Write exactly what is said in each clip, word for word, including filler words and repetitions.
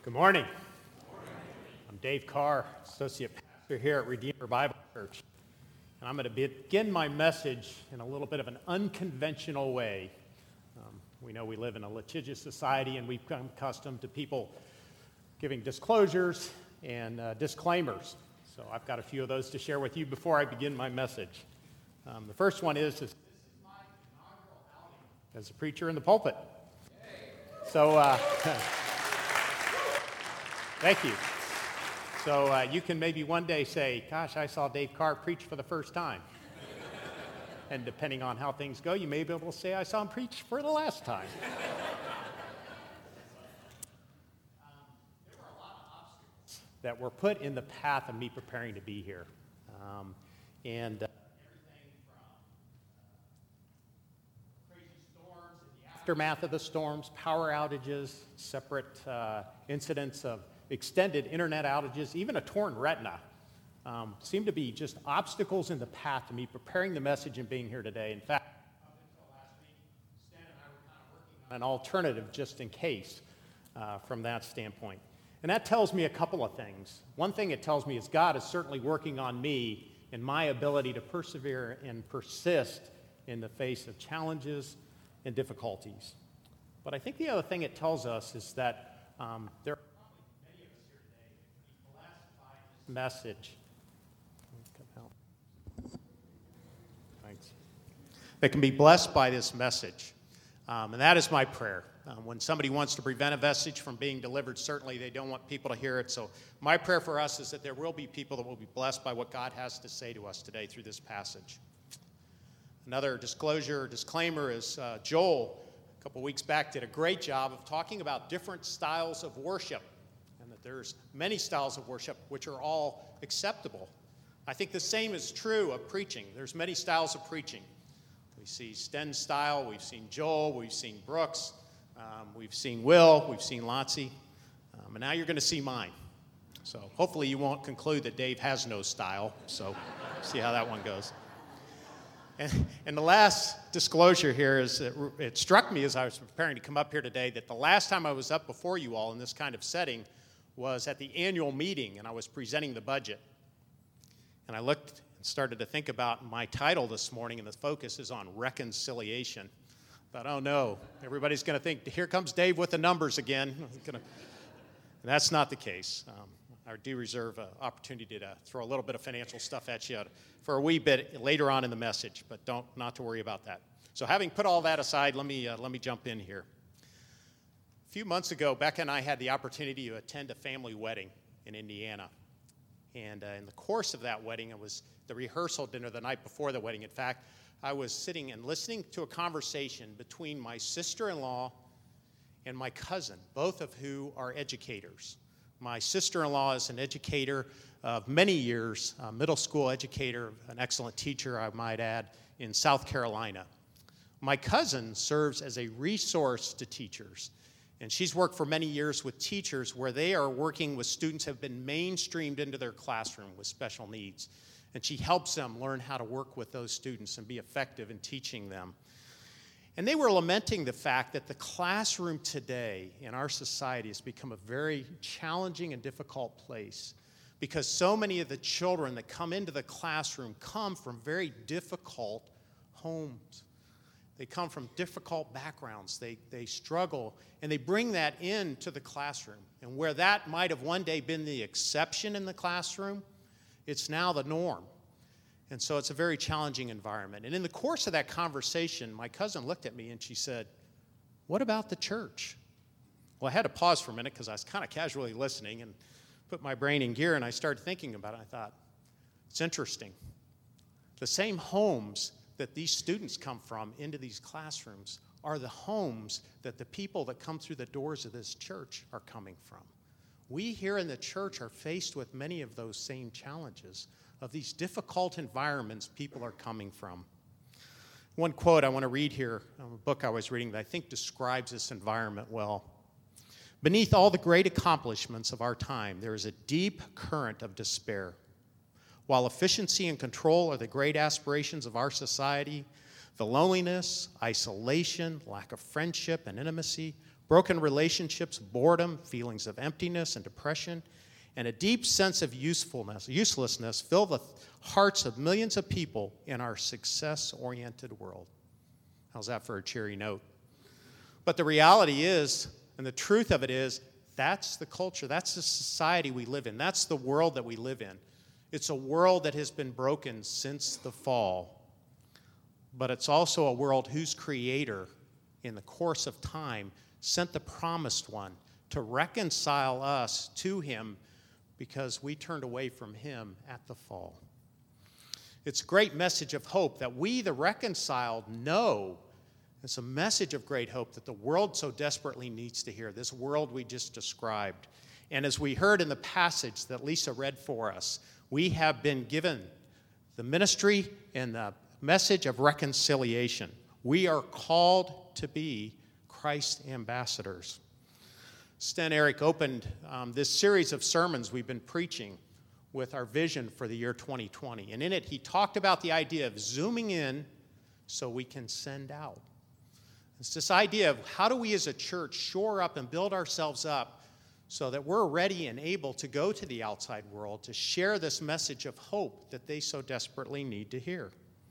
Good morning. I'm Dave Carr, Associate Pastor here at Redeemer Bible Church. And I'm going to begin my message in a little bit of an unconventional way. Um, we know we live in a litigious society, and we've become accustomed to people giving disclosures and uh, disclaimers. So I've got a few of those to share with you before I begin my message. Um, the first one is, is, this is my inaugural outing as a preacher in the pulpit. So, uh, thank you. So uh, you can maybe one day say, gosh, I saw Dave Carr preach for the first time. And depending on how things go, you may be able to say, I saw him preach for the last time. um, there were a lot of obstacles that were put in the path of me preparing to be here. Um, and uh, everything from uh, crazy storms and the aftermath of the storms, power outages, separate uh, incidents of extended internet outages, even a torn retina, um, seem to be just obstacles in the path to me preparing the message and being here today. In fact, up until last week, Stan and I were kind of working on an alternative just in case uh, from that standpoint. And that tells me a couple of things. One thing it tells me is God is certainly working on me and my ability to persevere and persist in the face of challenges and difficulties. But I think the other thing it tells us is that um, there message. Thanks. They can be blessed by this message. Um, and that is my prayer. Um, when somebody wants to prevent a message from being delivered, certainly they don't want people to hear it. So my prayer for us is that there will be people that will be blessed by what God has to say to us today through this passage. Another disclosure or disclaimer is uh, Joel, a couple weeks back, did a great job of talking about different styles of worship. There's many styles of worship which are all acceptable. I think the same is true of preaching. There's many styles of preaching. We see Sten's style, we've seen Joel, we've seen Brooks, um, we've seen Will, we've seen Lotzie, um, and now you're going to see mine. So hopefully you won't conclude that Dave has no style, so see how that one goes. And, and the last disclosure here is that it struck me as I was preparing to come up here today that the last time I was up before you all in this kind of setting was at the annual meeting, and I was presenting the budget. And I looked and started to think about my title this morning, and the focus is on reconciliation. But oh no, everybody's going to think, here comes Dave with the numbers again. And that's not the case. Um, I do reserve an opportunity to throw a little bit of financial stuff at you for a wee bit later on in the message, but don't not to worry about that. So having put all that aside, let me uh, let me jump in here. A few months ago, Becca and I had the opportunity to attend a family wedding in Indiana. And uh, in the course of that wedding, it was the rehearsal dinner the night before the wedding. In fact, I was sitting and listening to a conversation between my sister-in-law and my cousin, both of who are educators. My sister-in-law is an educator of many years, a middle school educator, an excellent teacher, I might add, in South Carolina. My cousin serves as a resource to teachers. And she's worked for many years with teachers where they are working with students who have been mainstreamed into their classroom with special needs. And she helps them learn how to work with those students and be effective in teaching them. And they were lamenting the fact that the classroom today in our society has become a very challenging and difficult place because so many of the children that come into the classroom come from very difficult homes. They come from difficult backgrounds. They they struggle, and they bring that into the classroom. And where that might have one day been the exception in the classroom, it's now the norm. And so it's a very challenging environment. And in the course of that conversation, my cousin looked at me and she said, "What about the church?" Well, I had to pause for a minute because I was kind of casually listening and put my brain in gear, and I started thinking about it. I thought, it's interesting. The same homes that these students come from into these classrooms are the homes that the people that come through the doors of this church are coming from. We here in the church are faced with many of those same challenges of these difficult environments people are coming from. One quote I want to read here, a book I was reading that I think describes this environment well. Beneath all the great accomplishments of our time, there is a deep current of despair. While efficiency and control are the great aspirations of our society, the loneliness, isolation, lack of friendship and intimacy Broken relationships, boredom, feelings of emptiness and depression, and a deep sense of usefulness, uselessness fill the hearts of millions of people in our success-oriented world. How's that for a cheery note? But the reality is, and the truth of it is, that's the culture, that's the society we live in, that's the world that we live in. It's a world that has been broken since the fall, but it's also a world whose creator, in the course of time, sent the promised one to reconcile us to him because we turned away from him at the fall. It's a great message of hope that we, the reconciled, know. It's a message of great hope that the world so desperately needs to hear, this world we just described. And as we heard in the passage that Lisa read for us, we have been given the ministry and the message of reconciliation. We are called to be Christ ambassadors. Sten Eric opened um, this series of sermons we've been preaching with our vision for the year twenty twenty. And in it, he talked about the idea of zooming in so we can send out. It's this idea of how do we as a church shore up and build ourselves up so that we're ready and able to go to the outside world to share this message of hope that they so desperately need to hear.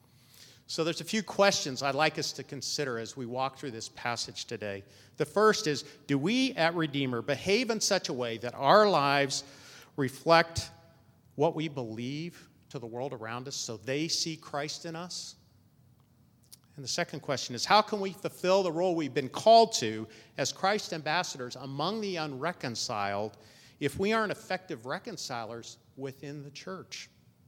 So there's a few questions I'd like us to consider as we walk through this passage today. The first is, do we at Redeemer behave in such a way that our lives reflect what we believe to the world around us so they see Christ in us? And the second question is, how can we fulfill the role we've been called to as Christ ambassadors among the unreconciled if we aren't effective reconcilers within the church?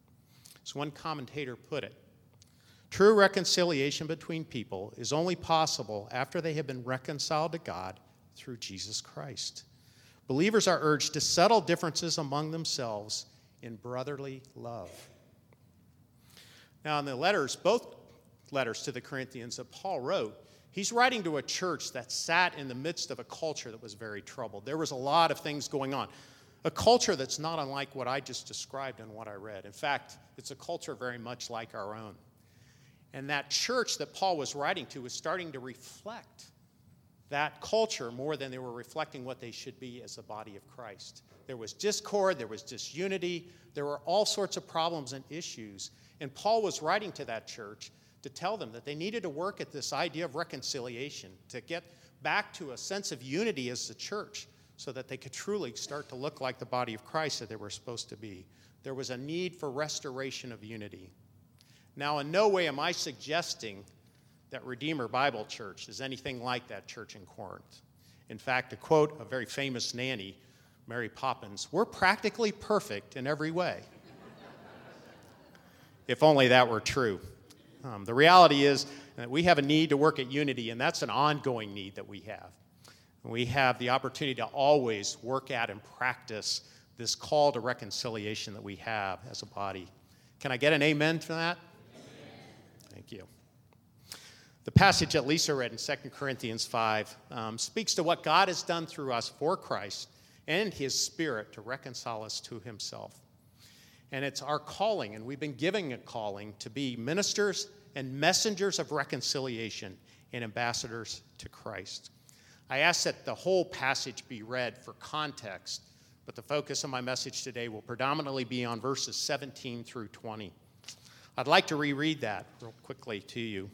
As one commentator put it, true reconciliation between people is only possible after they have been reconciled to God through Jesus Christ. Believers are urged to settle differences among themselves in brotherly love. Now, in the letters, both letters to the Corinthians that Paul wrote, he's writing to a church that sat in the midst of a culture that was very troubled. There was a lot of things going on. A culture that's not unlike what I just described and what I read. In fact, it's a culture very much like our own. And that church that Paul was writing to was starting to reflect that culture more than they were reflecting what they should be as the body of Christ. There was discord, there was disunity, there were all sorts of problems and issues. And Paul was writing to that church to tell them that they needed to work at this idea of reconciliation, to get back to a sense of unity as the church so that they could truly start to look like the body of Christ that they were supposed to be. There was a need for restoration of unity. Now, in no way am I suggesting that Redeemer Bible Church is anything like that church in Corinth. In fact, to quote a very famous nanny, Mary Poppins, we're practically perfect in every way. If only that were true. Um, the reality is that we have a need to work at unity, and that's an ongoing need that we have. We have the opportunity to always work at and practice this call to reconciliation that we have as a body. Can I get an amen for that? Thank you. The passage that Lisa read in Second Corinthians five um, speaks to what God has done through us for Christ and his Spirit to reconcile us to himself. And it's our calling, and we've been given a calling to be ministers and messengers of reconciliation and ambassadors to Christ. I ask that the whole passage be read for context, but the focus of my message today will predominantly be on verses seventeen through twenty. I'd like to reread that real quickly to you.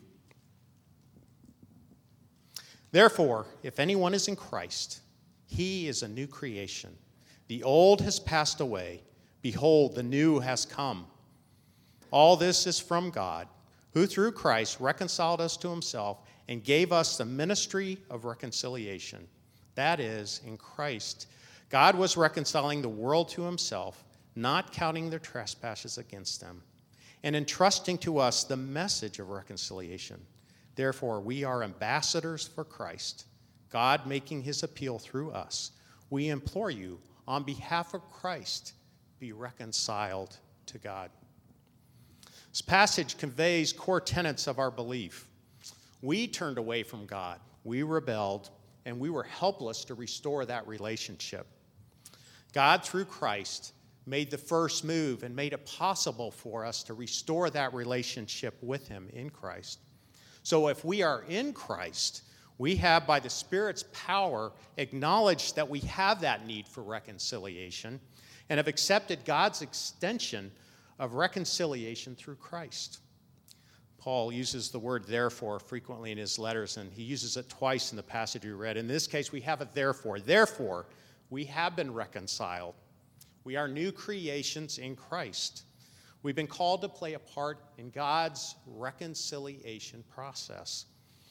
Therefore, if anyone is in Christ, he is a new creation. The old has passed away. Behold, the new has come. All this is from God, who through Christ reconciled us to himself and gave us the ministry of reconciliation. That is, in Christ, God was reconciling the world to himself, not counting their trespasses against them, and entrusting to us the message of reconciliation. Therefore, we are ambassadors for Christ, God making his appeal through us. We implore you, on behalf of Christ, be reconciled to God. This passage conveys core tenets of our belief. We turned away from God, we rebelled, and we were helpless to restore that relationship. God, through Christ, made the first move and made it possible for us to restore that relationship with him in Christ. So if we are in Christ, We have, by the Spirit's power, acknowledged that we have that need for reconciliation and have accepted God's extension of reconciliation through Christ. Paul uses the word therefore frequently in his letters, and he uses it twice in the passage we read. In this case, we have a therefore. Therefore, we have been reconciled. We are new creations in Christ. We've been called to play a part in God's reconciliation process.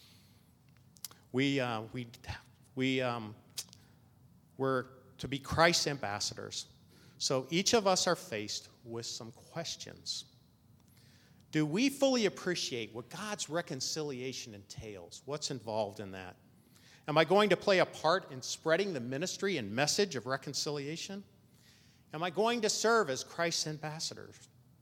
We, uh, we, we, um, we're to be Christ's ambassadors. So each of us are faced with some questions. Do we fully appreciate what God's reconciliation entails? What's involved in that? Am I going to play a part in spreading the ministry and message of reconciliation? Am I going to serve as Christ's ambassadors?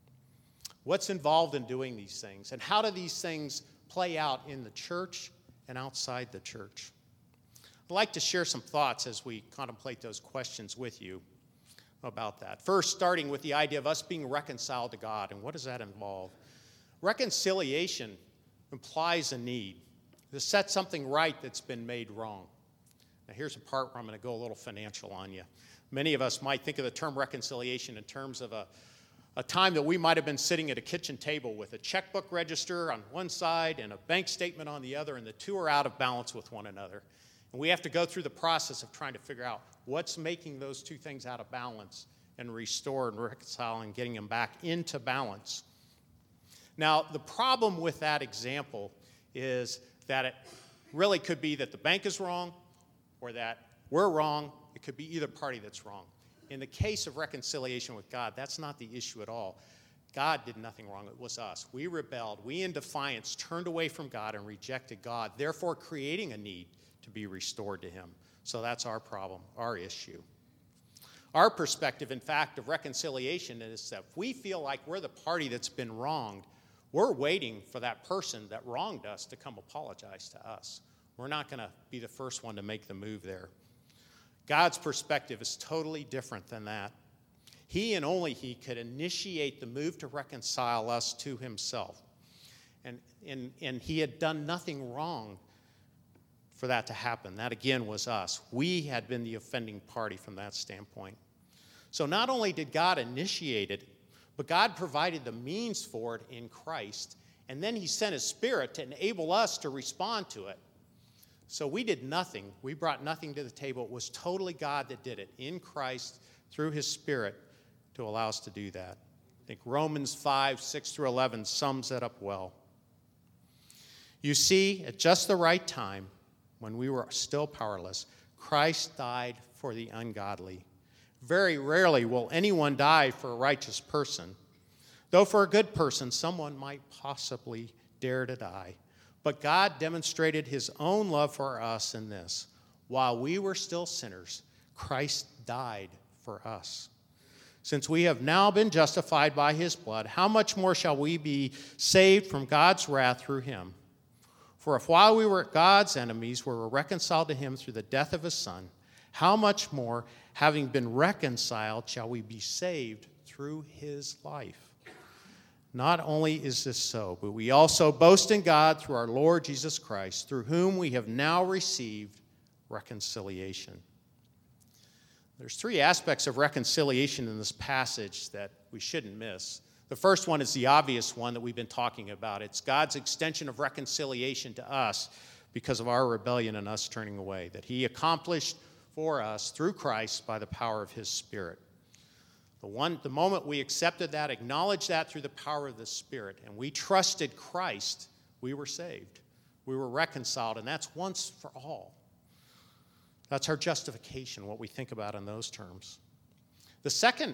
What's involved in doing these things? And how do these things play out in the church and outside the church? I'd like to share some thoughts as we contemplate those questions with you about that. First, starting with the idea of us being reconciled to God, and what does that involve? Reconciliation implies a need to set something right that's been made wrong. Now, here's a part where I'm going to go a little financial on you. Many of us might think of the term reconciliation in terms of a A time that we might have been sitting at a kitchen table with a checkbook register on one side and a bank statement on the other, and the two are out of balance with one another. And we have to go through the process of trying to figure out what's making those two things out of balance and restore and reconcile and getting them back into balance. Now, the problem with that example is that it really could be that the bank is wrong or that we're wrong. It could be either party that's wrong. In the case of reconciliation with God, that's not the issue at all. God did nothing wrong. It was us. We rebelled. We, in defiance, turned away from God and rejected God, therefore creating a need to be restored to him. So that's our problem, our issue. Our perspective, in fact, of reconciliation is that if we feel like we're the party that's been wronged, we're waiting for that person that wronged us to come apologize to us. We're not going to be the first one to make the move there. God's perspective is totally different than that. He and only he could initiate the move to reconcile us to himself. And, and, and he had done nothing wrong for that to happen. That, again, was us. We had been the offending party from that standpoint. So not only did God initiate it, but God provided the means for it in Christ, and then he sent his Spirit to enable us to respond to it. So we did nothing. We brought nothing to the table. It was totally God that did it in Christ through his Spirit to allow us to do that. I think Romans five, six through eleven sums that up well. You see, at just the right time, when we were still powerless, Christ died for the ungodly. Very rarely will anyone die for a righteous person, though for a good person, someone might possibly dare to die. But God demonstrated his own love for us in this. While we were still sinners, Christ died for us. Since we have now been justified by his blood, how much more shall we be saved from God's wrath through him? For if while we were God's enemies, we were reconciled to him through the death of his Son, how much more, having been reconciled, shall we be saved through his life? Not only is this so, but we also boast in God through our Lord Jesus Christ, through whom we have now received reconciliation. There's three aspects of reconciliation in this passage that we shouldn't miss. The first one is the obvious one that we've been talking about. It's God's extension of reconciliation to us because of our rebellion and us turning away, that he accomplished for us through Christ by the power of his Spirit. The, one, the moment we accepted that, acknowledged that through the power of the Spirit, and we trusted Christ, we were saved. We were reconciled, and that's once for all. That's our justification, what we think about in those terms. The second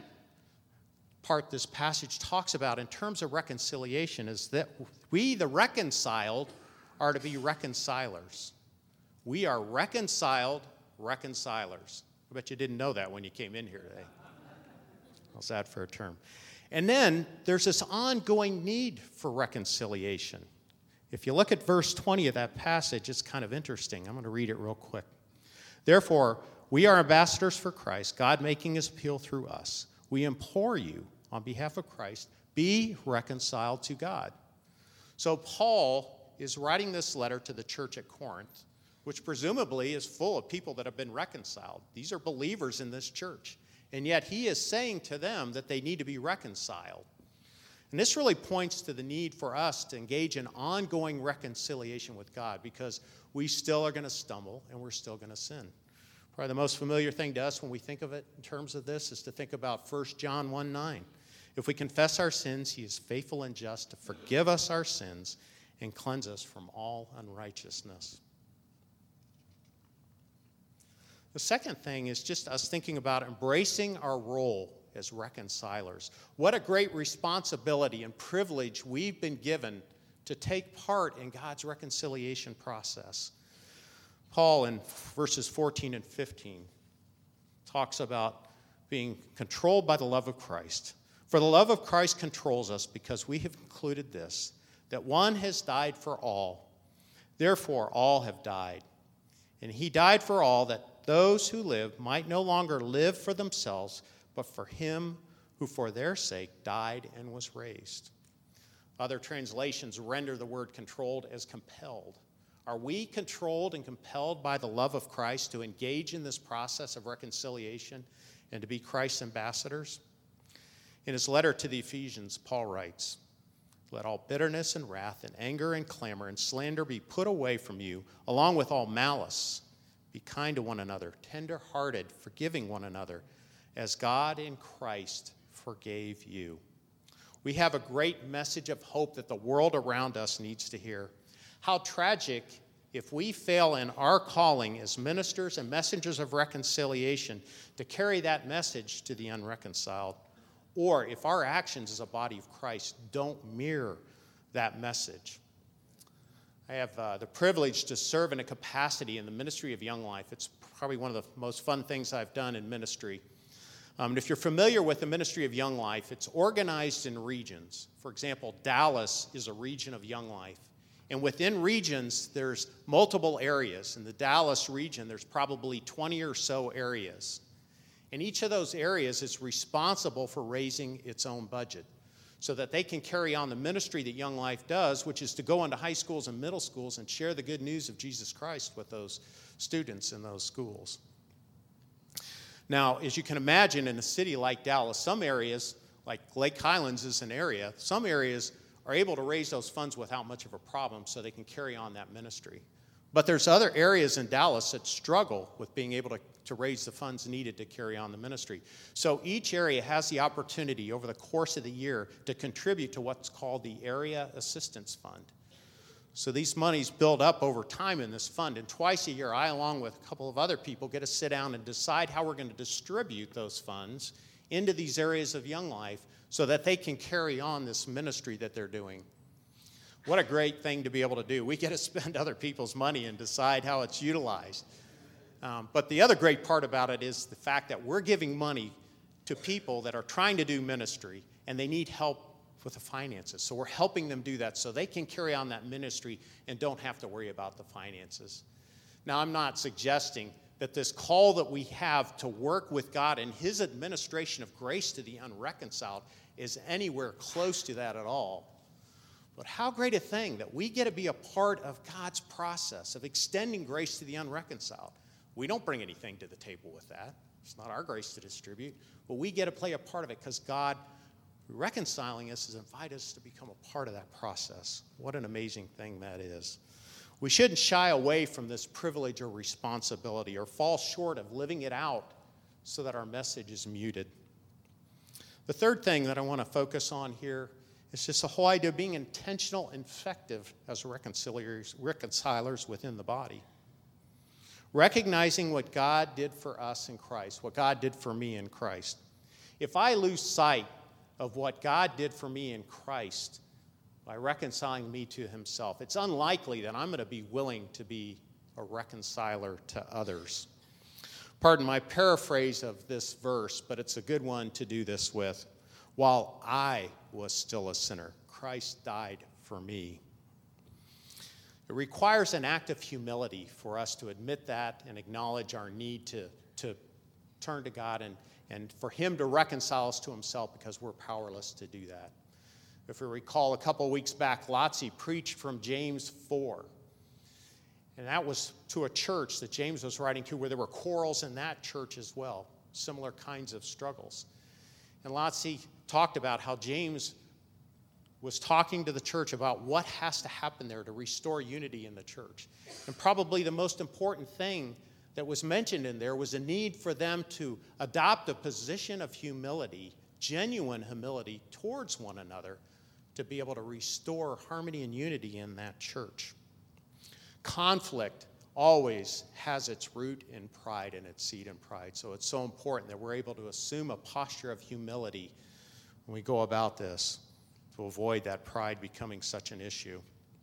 part this passage talks about in terms of reconciliation is that we, the reconciled, are to be reconcilers. We are reconciled reconcilers. I bet you didn't know that when you came in here today. How's that for a term? And then there's this ongoing need for reconciliation. If you look at verse twenty of that passage, it's kind of interesting. I'm going to read it real quick. Therefore, we are ambassadors for Christ, God making his appeal through us. We implore you, on behalf of Christ, be reconciled to God. So Paul is writing this letter to the church at Corinth, which presumably is full of people that have been reconciled. These are believers in this church. And yet he is saying to them that they need to be reconciled. And this really points to the need for us to engage in ongoing reconciliation with God, because we still are going to stumble and we're still going to sin. Probably the most familiar thing to us when we think of it in terms of this is to think about First John one nine. If we confess our sins, he is faithful and just to forgive us our sins and cleanse us from all unrighteousness. The second thing is just us thinking about embracing our role as reconcilers. What a great responsibility and privilege we've been given to take part in God's reconciliation process. Paul in verses fourteen and fifteen talks about being controlled by the love of Christ. For the love of Christ controls us, because we have concluded this, that one has died for all, therefore all have died. And he died for all, that those who live might no longer live for themselves, but for him who for their sake died and was raised. Other translations render the word controlled as compelled. Are we controlled and compelled by the love of Christ to engage in this process of reconciliation and to be Christ's ambassadors? In his letter to the Ephesians, Paul writes, "Let all bitterness and wrath and anger and clamor and slander be put away from you, along with all malice. Be kind to one another, tender-hearted, forgiving one another, as God in Christ forgave you." We have a great message of hope that the world around us needs to hear. How tragic if we fail in our calling as ministers and messengers of reconciliation to carry that message to the unreconciled, or if our actions as a body of Christ don't mirror that message. I have uh, the privilege to serve in a capacity in the ministry of Young Life. It's probably one of the most fun things I've done in ministry. Um, and if you're familiar with the ministry of Young Life, it's organized in regions. For example, Dallas is a region of Young Life. And within regions, there's multiple areas. In the Dallas region, there's probably twenty or so areas. And each of those areas is responsible for raising its own budget so that they can carry on the ministry that Young Life does, which is to go into high schools and middle schools and share the good news of Jesus Christ with those students in those schools. Now, as you can imagine, in a city like Dallas, some areas, like Lake Highlands is an area, some areas are able to raise those funds without much of a problem so they can carry on that ministry. But there's other areas in Dallas that struggle with being able to, to raise the funds needed to carry on the ministry. So each area has the opportunity over the course of the year to contribute to what's called the Area Assistance Fund. So these monies build up over time in this fund, and twice a year I, along with a couple of other people, get to sit down and decide how we're going to distribute those funds into these areas of Young Life so that they can carry on this ministry that they're doing. What a great thing to be able to do. We get to spend other people's money and decide how it's utilized. Um, but the other great part about it is the fact that we're giving money to people that are trying to do ministry, and they need help with the finances. So we're helping them do that so they can carry on that ministry and don't have to worry about the finances. Now, I'm not suggesting that this call that we have to work with God and his administration of grace to the unreconciled is anywhere close to that at all. But how great a thing that we get to be a part of God's process of extending grace to the unreconciled. We don't bring anything to the table with that. It's not our grace to distribute, but we get to play a part of it because God, reconciling us, has invited us to become a part of that process. What an amazing thing that is. We shouldn't shy away from this privilege or responsibility or fall short of living it out so that our message is muted. The third thing that I want to focus on here is just the whole idea of being intentional and effective as reconcilers, reconcilers within the body. Recognizing what God did for us in Christ, what God did for me in Christ. If I lose sight of what God did for me in Christ by reconciling me to himself, it's unlikely that I'm going to be willing to be a reconciler to others. Pardon my paraphrase of this verse, but it's a good one to do this with. While I was still a sinner, Christ died for me. It requires an act of humility for us to admit that and acknowledge our need to, to turn to God and, and for him to reconcile us to himself because we're powerless to do that. If we recall, a couple weeks back, Lotzi preached from James four. And that was to a church that James was writing to where there were quarrels in that church as well, similar kinds of struggles. And Lotzi talked about how James was talking to the church about what has to happen there to restore unity in the church. And probably the most important thing that was mentioned in there was a need for them to adopt a position of humility, genuine humility towards one another, to be able to restore harmony and unity in that church. Conflict always has its root in pride and its seed in pride. So it's so important that we're able to assume a posture of humility when we go about this to avoid that pride becoming such an issue.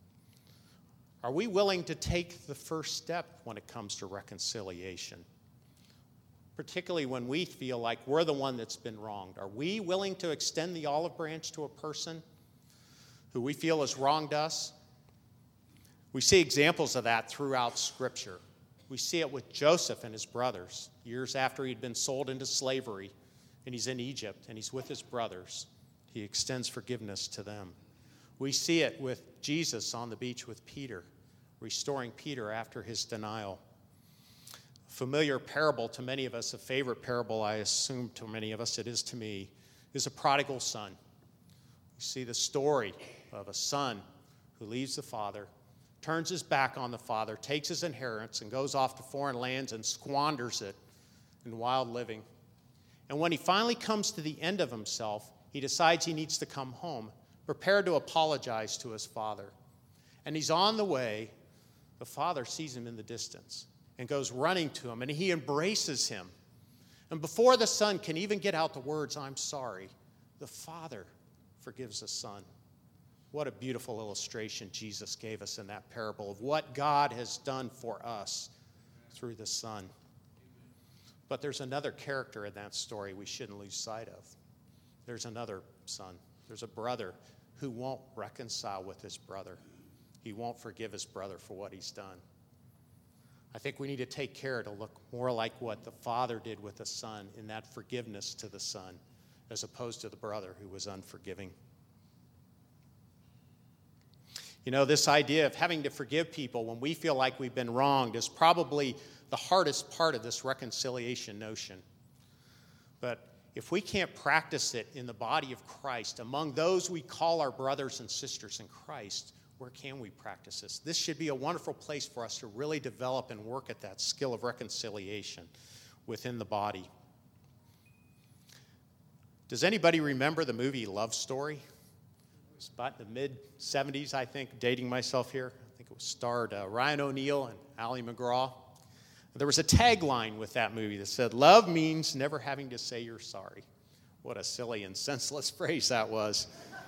Are we willing to take the first step when it comes to reconciliation? Particularly when we feel like we're the one that's been wronged. Are we willing to extend the olive branch to a person who we feel has wronged us? We see examples of that throughout Scripture. We see it with Joseph and his brothers, years after he'd been sold into slavery, and he's in Egypt, and he's with his brothers. He extends forgiveness to them. We see it with Jesus on the beach with Peter, restoring Peter after his denial. A familiar parable to many of us, a favorite parable, I assume to many of us, it is to me, is a prodigal son. We see the story of a son who leaves the father, turns his back on the father, takes his inheritance, and goes off to foreign lands and squanders it in wild living. And when he finally comes to the end of himself, he decides he needs to come home, prepared to apologize to his father. And he's on the way. The father sees him in the distance and goes running to him, and he embraces him. And before the son can even get out the words, "I'm sorry," the father forgives the son. What a beautiful illustration Jesus gave us in that parable of what God has done for us through the Son. But there's another character in that story we shouldn't lose sight of. There's another son. There's a brother who won't reconcile with his brother. He won't forgive his brother for what he's done. I think we need to take care to look more like what the father did with the son in that forgiveness to the son, as opposed to the brother who was unforgiving. You know, this idea of having to forgive people when we feel like we've been wronged is probably the hardest part of this reconciliation notion. But if we can't practice it in the body of Christ, among those we call our brothers and sisters in Christ, where can we practice this? This should be a wonderful place for us to really develop and work at that skill of reconciliation within the body. Does anybody remember the movie Love Story? It was about in the mid-seventies, I think, dating myself here. I think it was starred uh, Ryan O'Neal and Ali MacGraw. There was a tagline with that movie that said, "Love means never having to say you're sorry." What a silly and senseless phrase that was.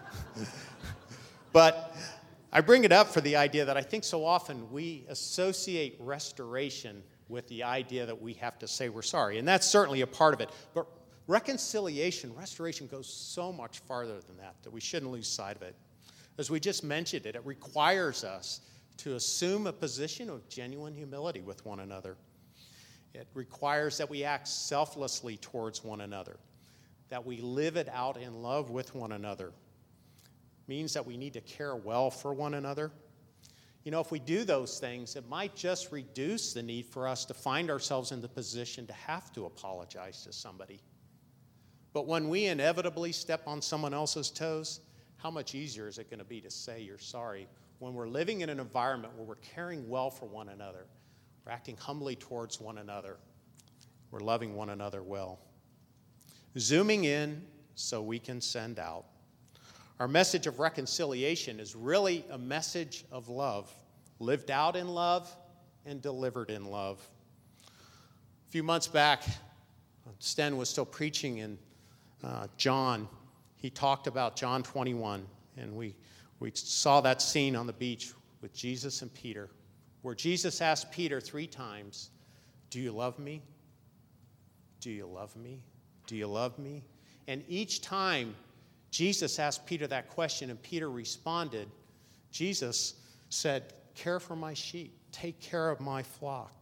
But I bring it up for the idea that I think so often we associate restoration with the idea that we have to say we're sorry. And that's certainly a part of it. But reconciliation, restoration goes so much farther than that, that we shouldn't lose sight of it. As we just mentioned it, it requires us to assume a position of genuine humility with one another. It requires that we act selflessly towards one another, that we live it out in love with one another. It means that we need to care well for one another. You know, if we do those things, it might just reduce the need for us to find ourselves in the position to have to apologize to somebody. But when we inevitably step on someone else's toes, how much easier is it going to be to say you're sorry when we're living in an environment where we're caring well for one another, we're acting humbly towards one another, we're loving one another well. Zooming in so we can send out. Our message of reconciliation is really a message of love, lived out in love and delivered in love. A few months back, Sten was still preaching in uh, John. He talked about John twenty-one, and we, we saw that scene on the beach with Jesus and Peter, where Jesus asked Peter three times, "Do you love me? Do you love me? Do you love me?" And each time Jesus asked Peter that question and Peter responded, Jesus said, "Care for my sheep. Take care of my flock."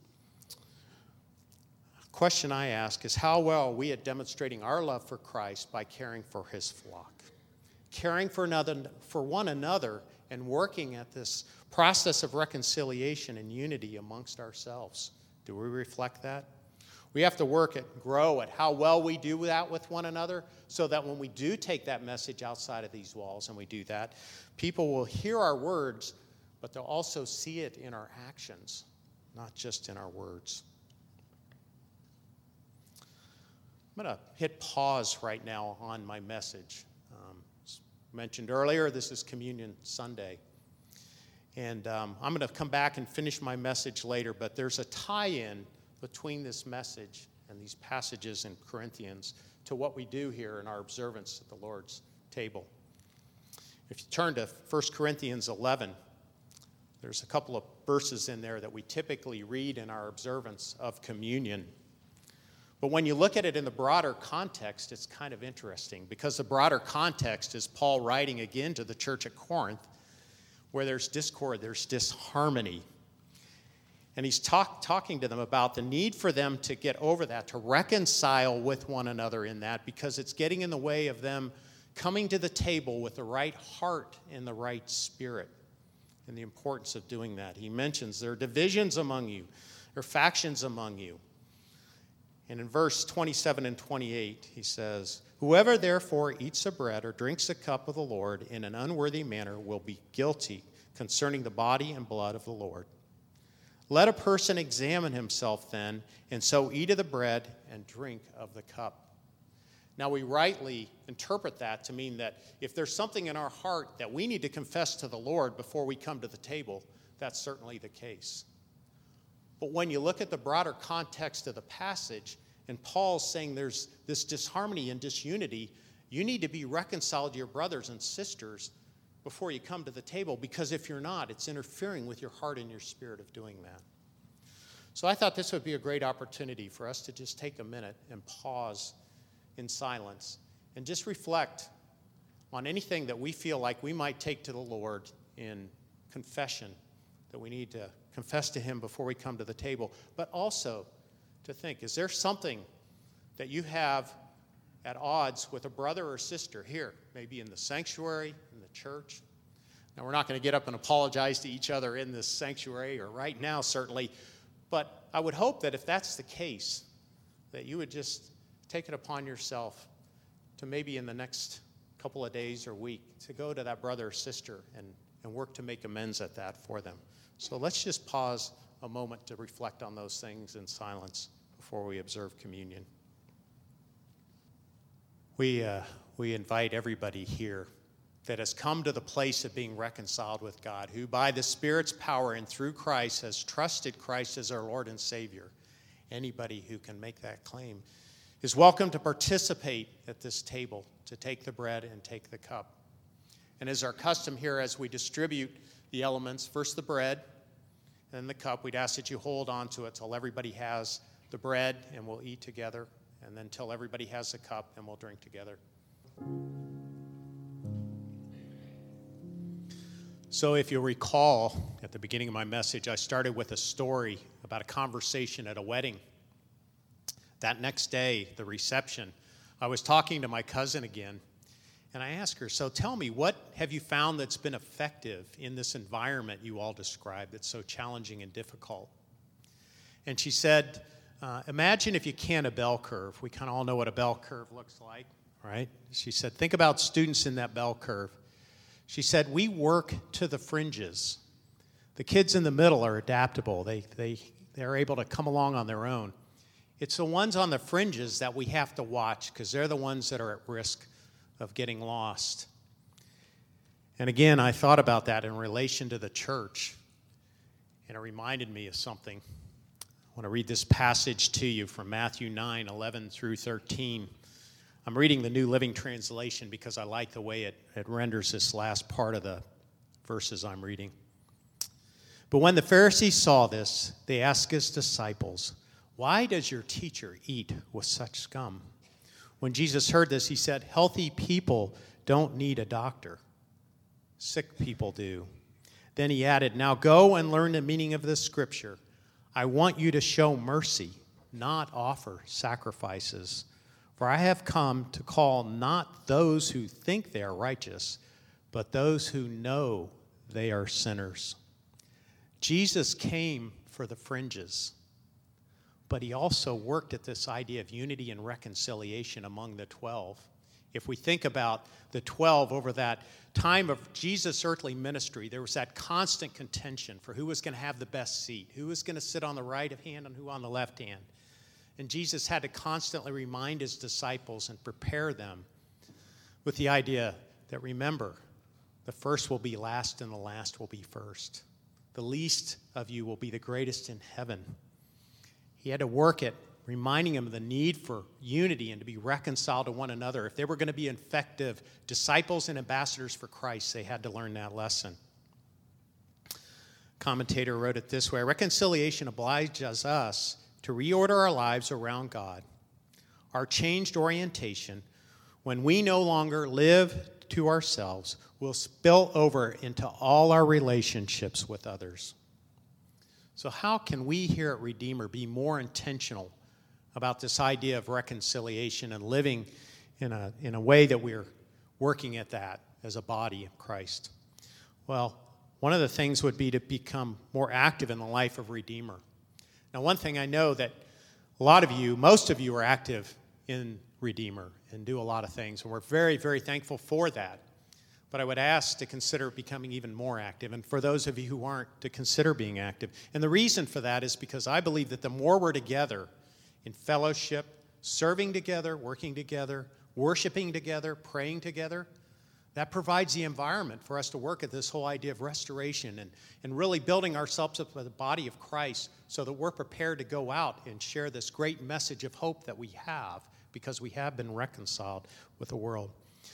The question I ask is, how well are we at demonstrating our love for Christ by caring for his flock? Caring for another, for one another and working at this process of reconciliation and unity amongst ourselves. Do we reflect that? We have to work at, grow at how well we do that with one another so that when we do take that message outside of these walls and we do that, people will hear our words, but they'll also see it in our actions, not just in our words. I'm going to hit pause right now on my message. Um, as mentioned earlier, this is Communion Sunday. And um, I'm going to come back and finish my message later, but there's a tie-in between this message and these passages in Corinthians to what we do here in our observance at the Lord's table. If you turn to First Corinthians eleven, there's a couple of verses in there that we typically read in our observance of communion. But when you look at it in the broader context, it's kind of interesting because the broader context is Paul writing again to the church at Corinth, where there's discord, there's disharmony. And he's talk, talking to them about the need for them to get over that, to reconcile with one another in that, because it's getting in the way of them coming to the table with the right heart and the right spirit, and the importance of doing that. He mentions there are divisions among you, there are factions among you. And in verse twenty-seven and twenty-eight, he says, "Whoever therefore eats the bread or drinks the cup of the Lord in an unworthy manner will be guilty concerning the body and blood of the Lord. Let a person examine himself then, and so eat of the bread and drink of the cup." Now, we rightly interpret that to mean that if there's something in our heart that we need to confess to the Lord before we come to the table, that's certainly the case. But when you look at the broader context of the passage, and Paul's saying there's this disharmony and disunity, you need to be reconciled to your brothers and sisters before you come to the table, because if you're not, it's interfering with your heart and your spirit of doing that. So I thought this would be a great opportunity for us to just take a minute and pause in silence and just reflect on anything that we feel like we might take to the Lord in confession, that we need to confess to Him before we come to the table, but also to think, is there something that you have at odds with a brother or sister here, maybe in the sanctuary, in the church? Now, we're not going to get up and apologize to each other in this sanctuary or right now, certainly, but I would hope that if that's the case, that you would just take it upon yourself to maybe in the next couple of days or week to go to that brother or sister and, and work to make amends at that for them. So let's just pause a moment to reflect on those things in silence before we observe communion. We, uh, we invite everybody here that has come to the place of being reconciled with God, who by the Spirit's power and through Christ has trusted Christ as our Lord and Savior. Anybody who can make that claim is welcome to participate at this table, to take the bread and take the cup. And as our custom here, as we distribute the elements, first the bread and then the cup, we'd ask that you hold on to it till everybody has the bread and we'll eat together, and then till everybody has the cup and we'll drink together. So if you'll recall, at the beginning of my message, I started with a story about a conversation at a wedding. That next day, the reception, I was talking to my cousin again, and I asked her, so tell me, what have you found that's been effective in this environment you all described that's so challenging and difficult? And she said, uh, imagine if you can a bell curve. We kind of all know what a bell curve looks like, right? She said, think about students in that bell curve. She said, we work to the fringes. The kids in the middle are adaptable. They, they, they're able to come along on their own. It's the ones on the fringes that we have to watch because they're the ones that are at risk of getting lost. And again, I thought about that in relation to the church, and it reminded me of something. I want to read this passage to you from Matthew nine, eleven through thirteen. I'm reading the New Living Translation because I like the way it, it renders this last part of the verses I'm reading. But when the Pharisees saw this, they asked his disciples, why does your teacher eat with such scum? When Jesus heard this, he said, healthy people don't need a doctor. Sick people do. Then he added, now go and learn the meaning of this scripture. I want you to show mercy, not offer sacrifices. For I have come to call not those who think they are righteous, but those who know they are sinners. Jesus came for the fringes, but he also worked at this idea of unity and reconciliation among the twelve. If we think about the twelve over that time of Jesus' earthly ministry, there was that constant contention for who was going to have the best seat, who was going to sit on the right hand and who on the left hand. And Jesus had to constantly remind his disciples and prepare them with the idea that, remember, the first will be last and the last will be first. The least of you will be the greatest in heaven. He had to work at reminding them of the need for unity and to be reconciled to one another. If they were going to be effective disciples and ambassadors for Christ, they had to learn that lesson. Commentator wrote it this way: reconciliation obliges us to reorder our lives around God. Our changed orientation, when we no longer live to ourselves, will spill over into all our relationships with others. So how can we here at Redeemer be more intentional about this idea of reconciliation and living in a, in a way that we're working at that as a body of Christ? Well, one of the things would be to become more active in the life of Redeemer. Now, one thing I know that a lot of you, most of you are active in Redeemer and do a lot of things, and we're very, very thankful for that. But I would ask to consider becoming even more active, and for those of you who aren't, to consider being active. And the reason for that is because I believe that the more we're together in fellowship, serving together, working together, worshiping together, praying together, that provides the environment for us to work at this whole idea of restoration and, and really building ourselves up as the body of Christ so that we're prepared to go out and share this great message of hope that we have because we have been reconciled with the world.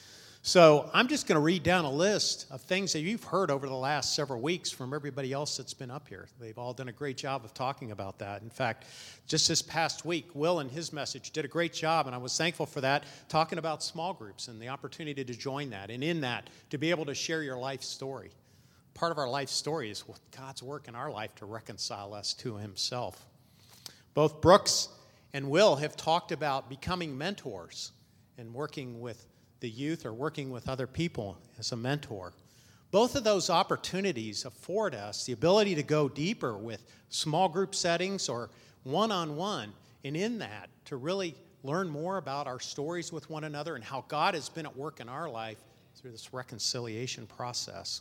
So I'm just going to read down a list of things that you've heard over the last several weeks from everybody else that's been up here. They've all done a great job of talking about that. In fact, just this past week, Will in his message did a great job, and I was thankful for that, talking about small groups and the opportunity to join that, and in that, to be able to share your life story. Part of our life story is God's work in our life to reconcile us to himself. Both Brooks and Will have talked about becoming mentors and working with the youth or working with other people as a mentor. Both of those opportunities afford us the ability to go deeper with small group settings or one-on-one, and in that, to really learn more about our stories with one another and how God has been at work in our life through this reconciliation process.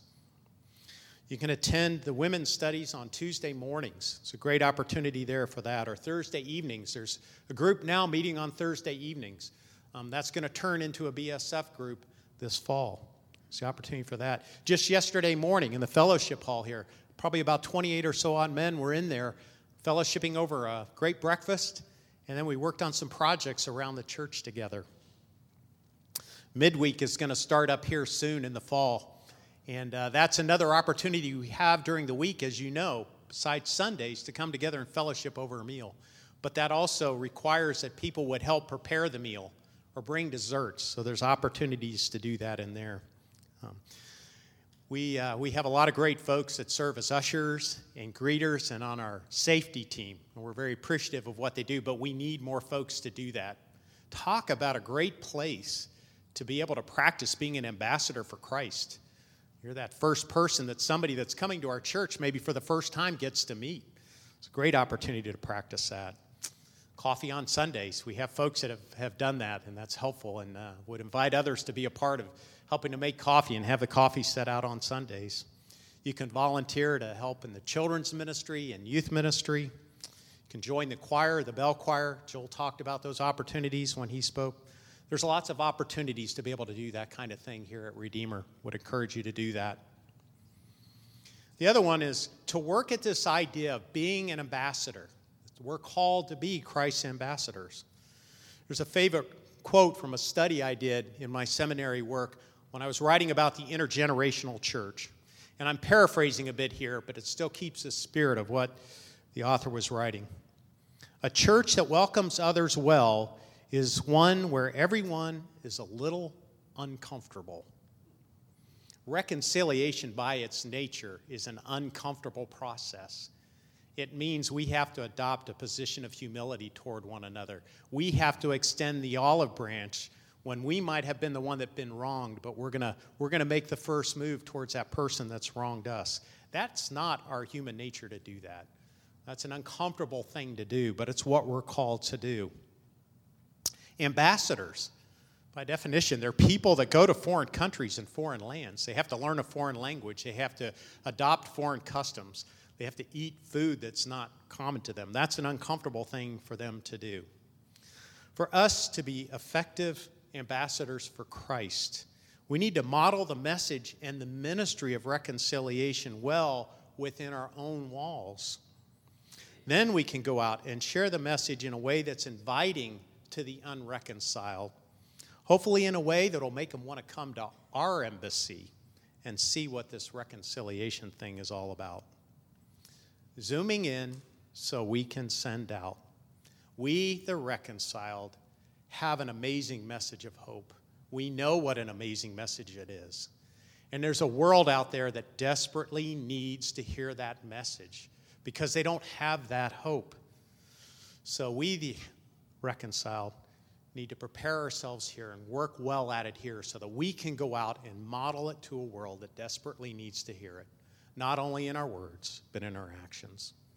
You can attend the women's studies on Tuesday mornings. It's a great opportunity there for that. Or Thursday evenings. There's a group now meeting on Thursday evenings. Um, that's going to turn into a B S F group this fall. It's the opportunity for that. Just yesterday morning in the fellowship hall here, probably about twenty-eight or so odd men were in there fellowshipping over a great breakfast, and then we worked on some projects around the church together. Midweek is going to start up here soon in the fall, and uh, that's another opportunity we have during the week, as you know, besides Sundays, to come together and fellowship over a meal. But that also requires that people would help prepare the meal or bring desserts. So there's opportunities to do that in there. Um, we uh, we have a lot of great folks that serve as ushers and greeters and on our safety team. And we're very appreciative of what they do, but we need more folks to do that. Talk about a great place to be able to practice being an ambassador for Christ. You're that first person that somebody that's coming to our church maybe for the first time gets to meet. It's a great opportunity to practice that. Coffee on Sundays. We have folks that have, have done that, and that's helpful, and uh, would invite others to be a part of helping to make coffee and have the coffee set out on Sundays. You can volunteer to help in the children's ministry and youth ministry. You can join the choir, the bell choir. Joel talked about those opportunities when he spoke. There's lots of opportunities to be able to do that kind of thing here at Redeemer. Would encourage you to do that. The other one is to work at this idea of being an ambassador. We're called to be Christ's ambassadors. There's a favorite quote from a study I did in my seminary work when I was writing about the intergenerational church. And I'm paraphrasing a bit here, but it still keeps the spirit of what the author was writing. A church that welcomes others well is one where everyone is a little uncomfortable. Reconciliation by its nature is an uncomfortable process. It means we have to adopt a position of humility toward one another. We have to extend the olive branch when we might have been the one that's been wronged, but we're going to we're going to make the first move towards that person that's wronged us. That's not our human nature to do that. That's an uncomfortable thing to do, but it's what we're called to do. Ambassadors, by definition, they're people that go to foreign countries and foreign lands. They have to learn a foreign language. They have to adopt foreign customs. They have to eat food that's not common to them. That's an uncomfortable thing for them to do. For us to be effective ambassadors for Christ, we need to model the message and the ministry of reconciliation well within our own walls. Then we can go out and share the message in a way that's inviting to the unreconciled, hopefully in a way that will make them want to come to our embassy and see what this reconciliation thing is all about. Zooming in so we can send out. We, the reconciled, have an amazing message of hope. We know what an amazing message it is. And there's a world out there that desperately needs to hear that message because they don't have that hope. So we, the reconciled, need to prepare ourselves here and work well at it here so that we can go out and model it to a world that desperately needs to hear it, not only in our words, but in our actions.